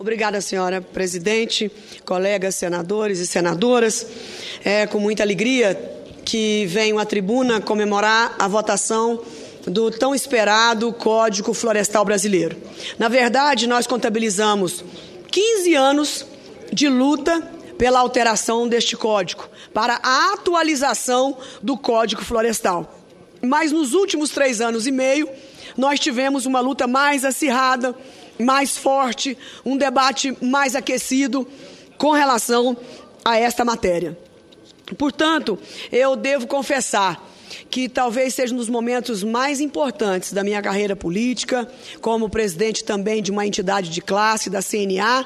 Obrigada, senhora presidente, colegas senadores e senadoras. É com muita alegria que venho à tribuna comemorar a votação do tão esperado Código Florestal Brasileiro. Na verdade, nós contabilizamos 15 anos de luta pela alteração deste código, para a atualização do Código Florestal. Mas nos últimos 3 anos e meio, nós tivemos uma luta mais acirrada, mais forte, um debate mais aquecido com relação a esta matéria. Portanto, eu devo confessar que talvez seja um dos momentos mais importantes da minha carreira política, como presidente também de uma entidade de classe, da CNA,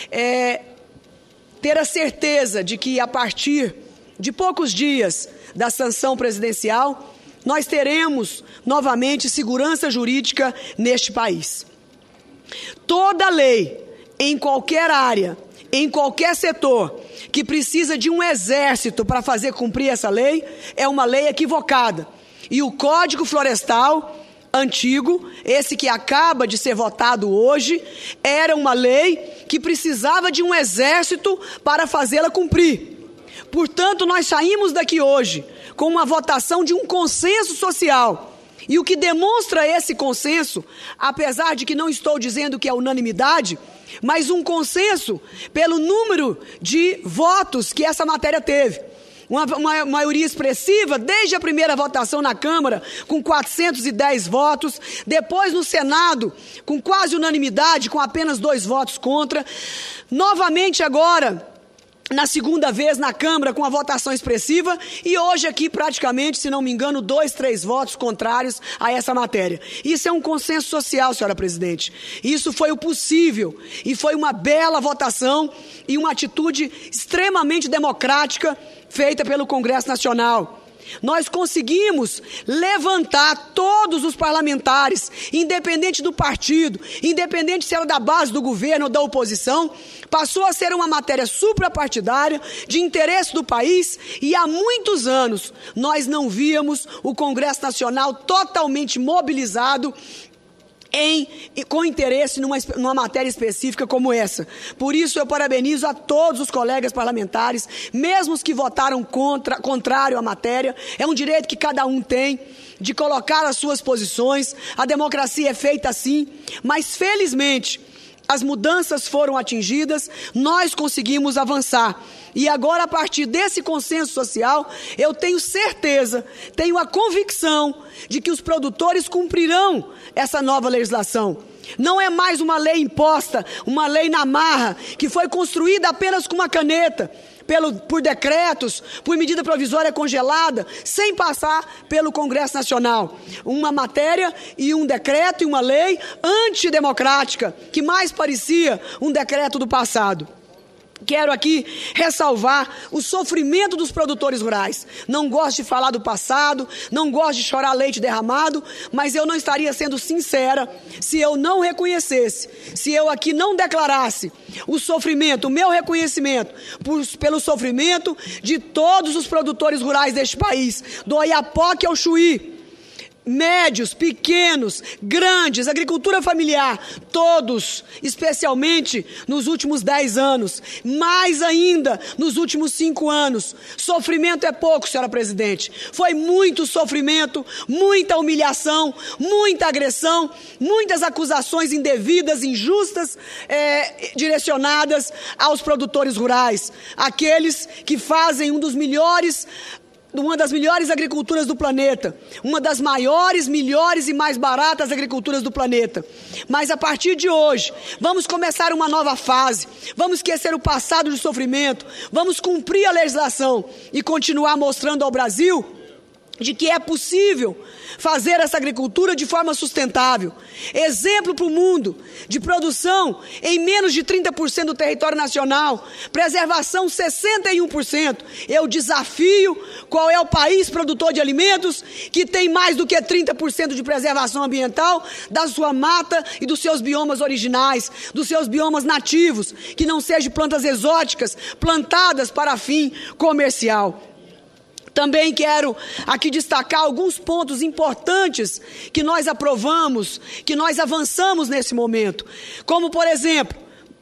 ter a certeza de que a partir de poucos dias da sanção presidencial, nós teremos novamente segurança jurídica neste país. Toda lei, em qualquer área, em qualquer setor, que precisa de um exército para fazer cumprir essa lei, é uma lei equivocada. E o Código Florestal antigo, esse que acaba de ser votado hoje, era uma lei que precisava de um exército para fazê-la cumprir. Portanto, nós saímos daqui hoje com uma votação de um consenso social. E o que demonstra esse consenso, apesar de que não estou dizendo que é unanimidade, mas um consenso pelo número de votos que essa matéria teve. Uma maioria expressiva, desde a primeira votação na Câmara, com 410 votos, depois no Senado, com quase unanimidade, com apenas 2 votos contra, novamente agora, na segunda vez na Câmara com a votação expressiva e hoje aqui praticamente, se não me engano, 2, 3 votos contrários a essa matéria. Isso é um consenso social, senhora presidente. Isso foi o possível e foi uma bela votação e uma atitude extremamente democrática feita pelo Congresso Nacional. Nós conseguimos levantar todos os parlamentares, independente do partido, independente se era da base do governo ou da oposição, passou a ser uma matéria suprapartidária, de interesse do país, e há muitos anos nós não víamos o Congresso Nacional totalmente mobilizado com interesse numa matéria específica como essa. Por isso eu parabenizo a todos os colegas parlamentares, mesmo os que votaram contrário à matéria. É um direito que cada um tem de colocar as suas posições. A democracia é feita assim, mas felizmente as mudanças foram atingidas, nós conseguimos avançar. E agora, a partir desse consenso social, eu tenho certeza, tenho a convicção de que os produtores cumprirão essa nova legislação. Não é mais uma lei imposta, uma lei na marra, que foi construída apenas com uma caneta, por decretos, por medida provisória congelada, sem passar pelo Congresso Nacional. Uma matéria e um decreto e uma lei antidemocrática, que mais parecia um decreto do passado. Quero aqui ressalvar o sofrimento dos produtores rurais. Não gosto de falar do passado, não gosto de chorar leite derramado, mas eu não estaria sendo sincera se eu não reconhecesse, se eu aqui não declarasse o sofrimento, o meu reconhecimento pelo sofrimento de todos os produtores rurais deste país, do Oiapoque ao Chuí. Médios, pequenos, grandes, agricultura familiar, todos, especialmente nos últimos 10 anos, mais ainda nos últimos 5 anos. Sofrimento é pouco, senhora presidente. Foi muito sofrimento, muita humilhação, muita agressão, muitas acusações indevidas, injustas, direcionadas aos produtores rurais, aqueles que fazem uma das melhores agriculturas do planeta, uma das maiores, melhores e mais baratas agriculturas do planeta. Mas a partir de hoje, vamos começar uma nova fase, vamos esquecer o passado de sofrimento, vamos cumprir a legislação e continuar mostrando ao Brasil de que é possível fazer essa agricultura de forma sustentável. Exemplo para o mundo de produção em menos de 30% do território nacional, preservação 61%. Eu desafio qual é o país produtor de alimentos que tem mais do que 30% de preservação ambiental da sua mata e dos seus biomas originais, dos seus biomas nativos, que não sejam plantas exóticas plantadas para fim comercial. Também quero aqui destacar alguns pontos importantes que nós aprovamos, que nós avançamos nesse momento. Como, por exemplo,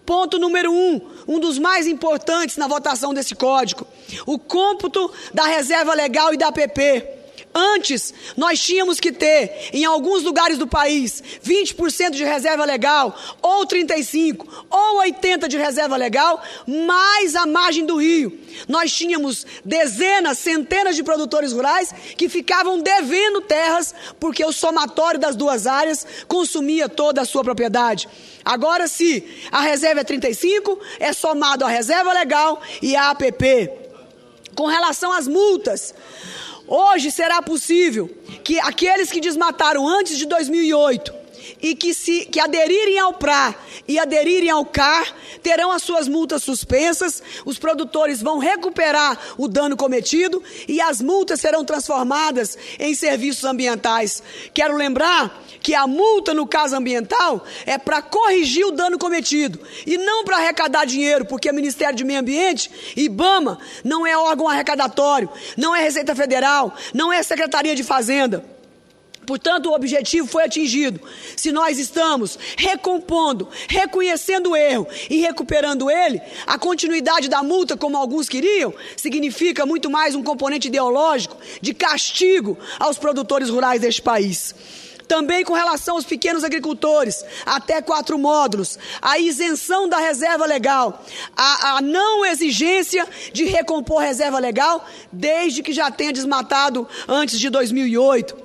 Ponto número 1 dos mais importantes na votação desse código: o cômputo da reserva legal e da APP. Antes, nós tínhamos que ter, em alguns lugares do país, 20% de reserva legal, ou 35%, ou 80% de reserva legal, mais a margem do rio. Nós tínhamos dezenas, centenas de produtores rurais que ficavam devendo terras, porque o somatório das duas áreas consumia toda a sua propriedade. Agora, se a reserva é 35%, é somado a reserva legal e a APP. Com relação às multas, hoje será possível que aqueles que desmataram antes de 2008 e que aderirem ao PRA e aderirem ao CAR terão as suas multas suspensas, os produtores vão recuperar o dano cometido e as multas serão transformadas em serviços ambientais. Quero lembrar que a multa no caso ambiental é para corrigir o dano cometido e não para arrecadar dinheiro, porque o Ministério do Meio Ambiente, IBAMA, não é órgão arrecadatório, não é Receita Federal, não é Secretaria de Fazenda. Portanto, o objetivo foi atingido. Se nós estamos recompondo, reconhecendo o erro e recuperando ele, a continuidade da multa, como alguns queriam, significa muito mais um componente ideológico de castigo aos produtores rurais deste país. Também com relação aos pequenos agricultores, até 4 módulos, a isenção da reserva legal, a não exigência de recompor reserva legal, desde que já tenha desmatado antes de 2008.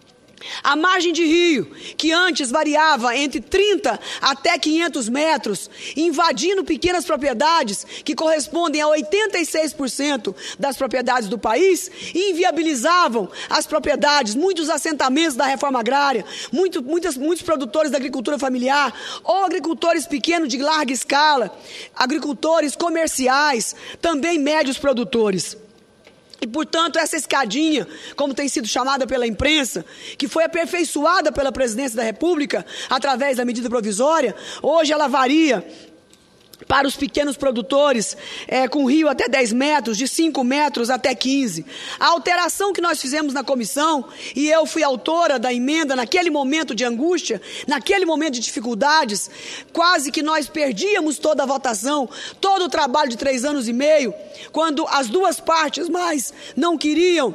A margem de rio, que antes variava entre 30 até 500 metros, invadindo pequenas propriedades, que correspondem a 86% das propriedades do país, inviabilizavam as propriedades, muitos assentamentos da reforma agrária, muitos produtores da agricultura familiar, ou agricultores pequenos de larga escala, agricultores comerciais, também médios produtores. E, portanto, essa escadinha, como tem sido chamada pela imprensa, que foi aperfeiçoada pela Presidência da República através da medida provisória, hoje ela varia para os pequenos produtores com rio até 10 metros, de 5 metros até 15. A alteração que nós fizemos na comissão, e eu fui autora da emenda naquele momento de angústia, naquele momento de dificuldades, quase que nós perdíamos toda a votação, todo o trabalho de 3 anos e meio, quando as duas partes mais não queriam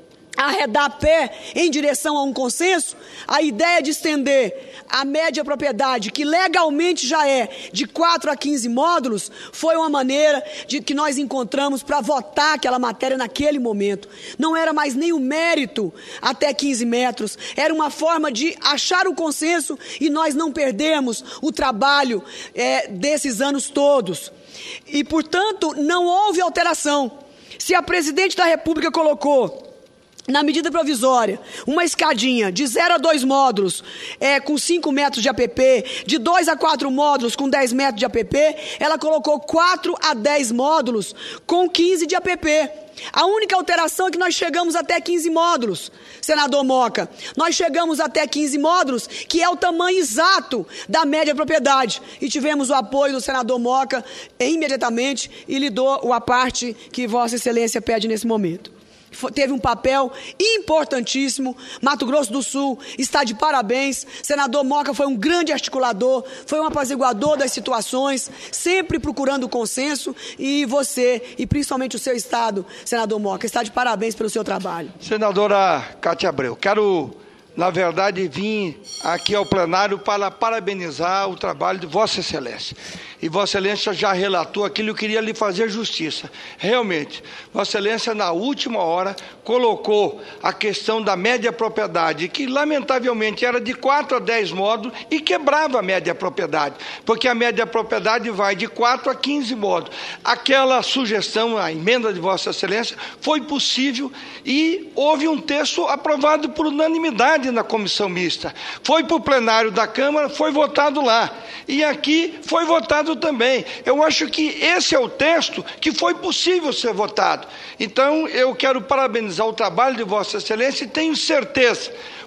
arredar pé em direção a um consenso. A ideia de estender a média propriedade, que legalmente já é de 4 a 15 módulos, foi uma maneira de que nós encontramos para votar aquela matéria naquele momento. Não era mais nem o mérito até 15 metros, era uma forma de achar o consenso e nós não perdermos o trabalho desses anos todos. E, portanto, não houve alteração. Se a Presidente da República colocou na medida provisória uma escadinha de 0 a 2 módulos com 5 metros de APP, de 2 a 4 módulos com 10 metros de APP, ela colocou 4 a 10 módulos com 15 de APP. A única alteração é que nós chegamos até 15 módulos, senador Moca. Nós chegamos até 15 módulos, que é o tamanho exato da média propriedade. E tivemos o apoio do senador Moca imediatamente e lhe dou a parte que Vossa Excelência pede nesse momento. Teve um papel importantíssimo. Mato Grosso do Sul está de parabéns. Senador Moca foi um grande articulador, foi um apaziguador das situações, sempre procurando o consenso, e você, e principalmente o seu estado, senador Moca, está de parabéns pelo seu trabalho. Senadora Cátia Abreu, quero, na verdade, vir aqui ao plenário para parabenizar o trabalho de Vossa Excelência. E Vossa Excelência já relatou aquilo, eu queria lhe fazer justiça. Realmente, Vossa Excelência, na última hora, colocou a questão da média propriedade, que lamentavelmente era de 4 a 10 módulos e quebrava a média propriedade, porque a média propriedade vai de 4 a 15 módulos. Aquela sugestão, a emenda de Vossa Excelência, foi possível e houve um texto aprovado por unanimidade na comissão mista. Foi para o plenário da Câmara, foi votado lá. E aqui foi votado também. Eu acho que esse é o texto que foi possível ser votado. Então, eu quero parabenizar o trabalho de Vossa Excelência e tenho certeza,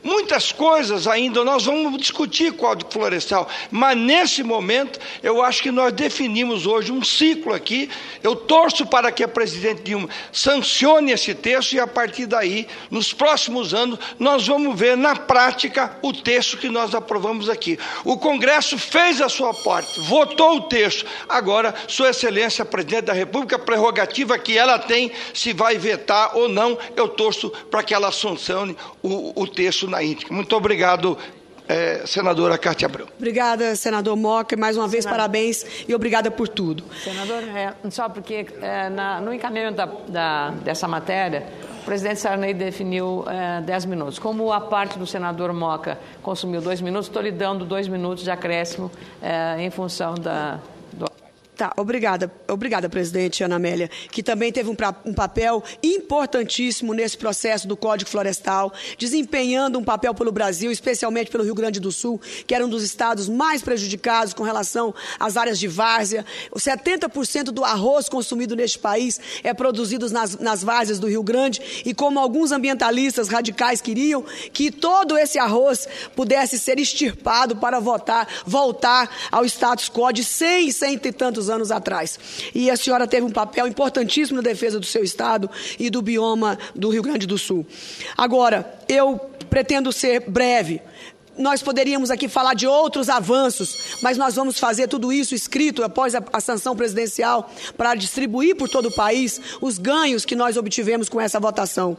Muitas coisas ainda nós vamos discutir Código Florestal, mas nesse momento eu acho que nós definimos hoje um ciclo aqui. Eu torço para que a presidente Dilma sancione esse texto e a partir daí, nos próximos anos, nós vamos ver na prática o texto que nós aprovamos aqui. O Congresso fez a sua parte, votou o texto. Agora, Sua Excelência, Presidente da República, a prerrogativa que ela tem, se vai vetar ou não, eu torço para que ela sancione o texto na íntegra. Muito obrigado, senadora Cátia Abreu. Obrigada, senador Moca. Mais uma vez, parabéns e obrigada por tudo. Senador, só porque no encaminhamento dessa matéria, o presidente Sarney definiu 10 minutos. Como a parte do senador Moca consumiu 2 minutos, estou lhe dando 2 minutos de acréscimo em função do... Tá, obrigada, presidente Ana Amélia, que também teve um papel importantíssimo nesse processo do Código Florestal, desempenhando um papel pelo Brasil, especialmente pelo Rio Grande do Sul, que era um dos estados mais prejudicados com relação às áreas de várzea. 70% do arroz consumido neste país é produzido nas várzeas do Rio Grande, e como alguns ambientalistas radicais queriam, que todo esse arroz pudesse ser extirpado para voltar ao status quo de 100 e tantos anos atrás. E a senhora teve um papel importantíssimo na defesa do seu estado e do bioma do Rio Grande do Sul. Agora, eu pretendo ser breve. Nós poderíamos aqui falar de outros avanços, mas nós vamos fazer tudo isso escrito após a sanção presidencial para distribuir por todo o país os ganhos que nós obtivemos com essa votação.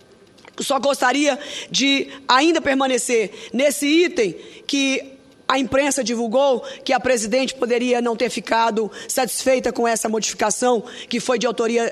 Só gostaria de ainda permanecer nesse item que a imprensa divulgou, que a presidente poderia não ter ficado satisfeita com essa modificação que foi de autoria,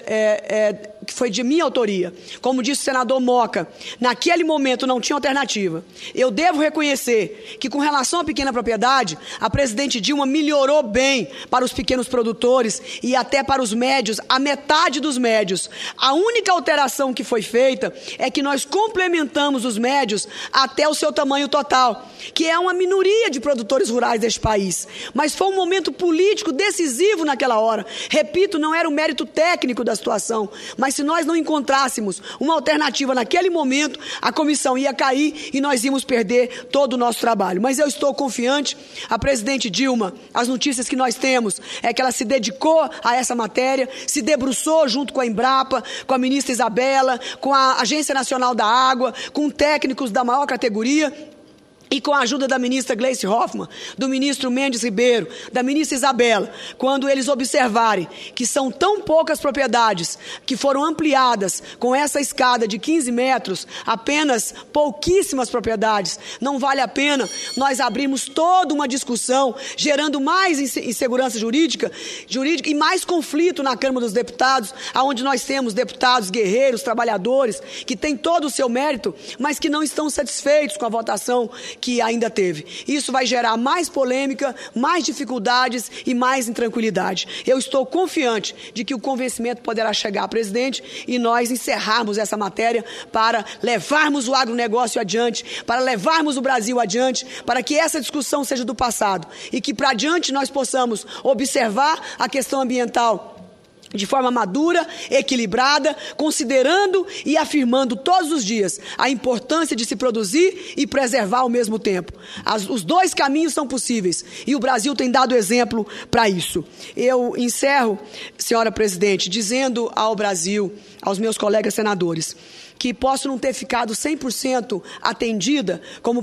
que foi de minha autoria. Como disse o senador Moca, naquele momento não tinha alternativa. Eu devo reconhecer que, com relação à pequena propriedade, a presidente Dilma melhorou bem para os pequenos produtores e até para os médios, a metade dos médios. A única alteração que foi feita é que nós complementamos os médios até o seu tamanho total, que é uma minoria de produtores rurais deste país. Mas foi um momento político decisivo naquela hora. Repito, não era o mérito técnico da situação, mas se nós não encontrássemos uma alternativa naquele momento, a comissão ia cair e nós íamos perder todo o nosso trabalho. Mas eu estou confiante, a presidente Dilma, as notícias que nós temos é que ela se dedicou a essa matéria, se debruçou junto com a Embrapa, com a ministra Isabela, com a Agência Nacional da Água, com técnicos da maior categoria, e com a ajuda da ministra Gleice Hoffmann, do ministro Mendes Ribeiro, da ministra Isabela, quando eles observarem que são tão poucas propriedades que foram ampliadas com essa escada de 15 metros, apenas pouquíssimas propriedades, não vale a pena nós abrirmos toda uma discussão, gerando mais insegurança jurídica e mais conflito na Câmara dos Deputados, onde nós temos deputados guerreiros, trabalhadores, que têm todo o seu mérito, mas que não estão satisfeitos com a votação que ainda teve. Isso vai gerar mais polêmica, mais dificuldades e mais intranquilidade. Eu estou confiante de que o convencimento poderá chegar à presidente e nós encerrarmos essa matéria para levarmos o agronegócio adiante, para levarmos o Brasil adiante, para que essa discussão seja do passado e que para adiante nós possamos observar a questão ambiental de forma madura, equilibrada, considerando e afirmando todos os dias a importância de se produzir e preservar ao mesmo tempo. Os dois caminhos são possíveis e o Brasil tem dado exemplo para isso. Eu encerro, senhora presidente, dizendo ao Brasil, aos meus colegas senadores, que posso não ter ficado 100% atendida como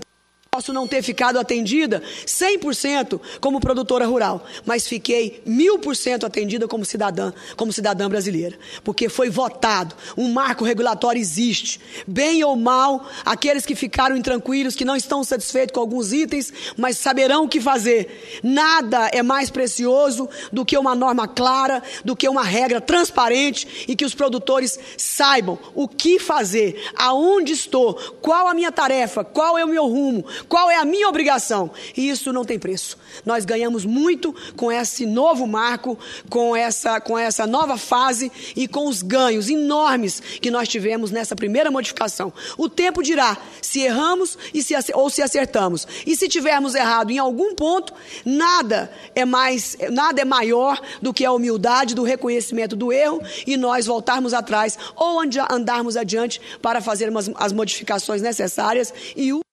100% como produtora rural, mas fiquei 1000% atendida como cidadã brasileira, porque foi votado, um marco regulatório existe, bem ou mal, aqueles que ficaram intranquilos, que não estão satisfeitos com alguns itens, mas saberão o que fazer. Nada é mais precioso do que uma norma clara, do que uma regra transparente e que os produtores saibam o que fazer, aonde estou, qual a minha tarefa, qual é o meu rumo, qual é a minha obrigação. E isso não tem preço. Nós ganhamos muito com esse novo marco, com essa nova fase e com os ganhos enormes que nós tivemos nessa primeira modificação. O tempo dirá se erramos ou se acertamos. E se tivermos errado em algum ponto, nada é maior do que a humildade, do reconhecimento do erro e nós voltarmos atrás ou andarmos adiante para fazer as modificações necessárias e